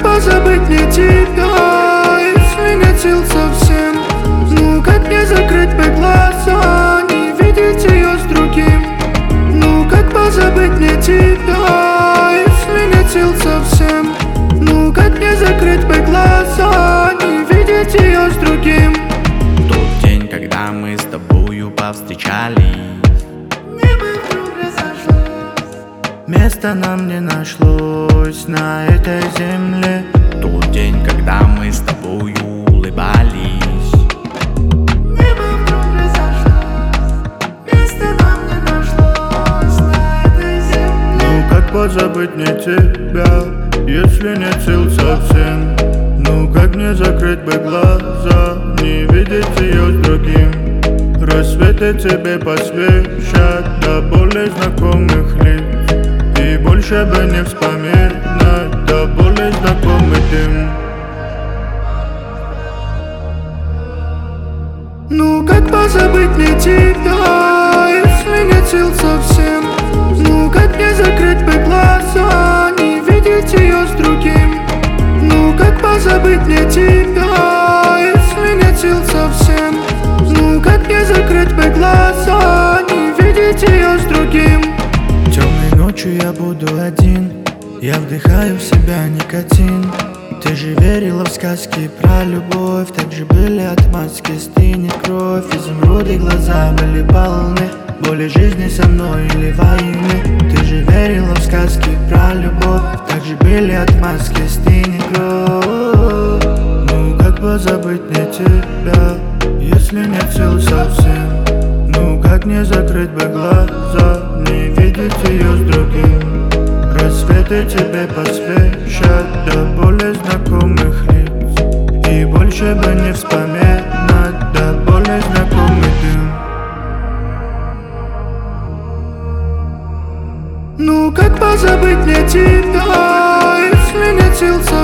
позабыть мне тебя, если нет сил совсем? Ну как мне закрыть бы глаза, не видеть ее с другим? Ну как позабыть мне тебя, если нет сил совсем? Ну как мне закрыть бы глаза, не видеть ее с другим? Тот день, когда мы с тобою повстречались, небо вдруг разошлось, места нам не нашлось на этой земле. Тот день, когда мы с тобою улыбались, небо вдруг разошлось, места нам не нашлось на этой земле. ну как позабыть мне тебя, если нет сил совсем? Ну как мне закрыть бы глаза, не видеть ее с другим? Рассветы тебе посвящат до более знакомых лиц, и больше бы не вспоминать до более знакомый дым. Ну как позабыть мне тебя, если нет сил совсем? Ну как мне закрыть бы глаза, не видеть ее с другим? Ну как позабыть мне тебя, если нет сил совсем? Ну как мне закрыть бы глаза, не видеть ее с другим? Темной ночью я буду один, я вдыхаю в себя никотин. Ты же верила в сказки про любовь, так же были отмазки, стынет кровь. Изумруды глаза были полны боли жизни со мной или войны. Ты же верила в сказки про любовь, так же были отмазки, стынет кровь. Ну как позабыть мне тебя, если нет сил совсем? Ну как не закрыть бы глаза, не видеть ее с другим? Рассветы тебе посвящат до более знакомых лиц, и больше бы не вспоминать до более знакомый дым. Ну как позабыть мне тебя, если нет сил совсем?